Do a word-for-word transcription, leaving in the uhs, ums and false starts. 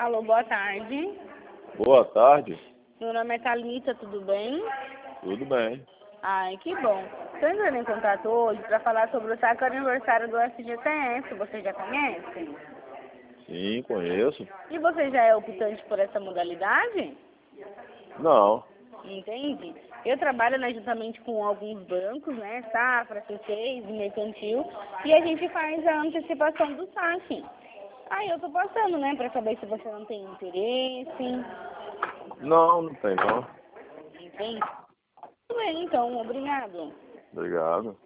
Alô, boa tarde. Boa tarde. Meu nome é Thalita, tudo bem? Tudo bem. Ai, que bom. Estou entrando em contato hoje para falar sobre o saco aniversário do F G T S. Você já conhece? Sim, conheço. E você já é optante por essa modalidade? Não. Entende? Eu trabalho, né, juntamente com alguns bancos, né, Safra, C seis e Mercantil, e a gente faz a antecipação do saque. Aí eu tô passando, né, para saber se você não tem interesse. Não, não tem não. Entende? Tudo bem, então, obrigado. Obrigado.